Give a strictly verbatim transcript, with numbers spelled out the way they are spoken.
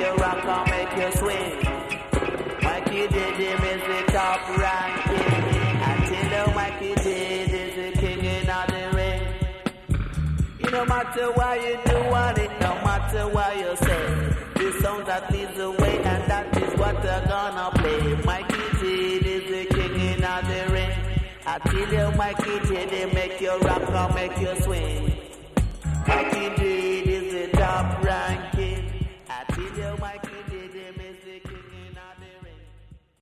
you rock and make you swing. Mikey D is the top ranking. I tell you Mikey D is the king in the ring. No matter what you do on it, no matter what you say, the sound that leads the way, and that is what they're gonna play. Mikey D is the king in the ring. I tell you, Mikey D, they make you rock or make you swing. Mikey D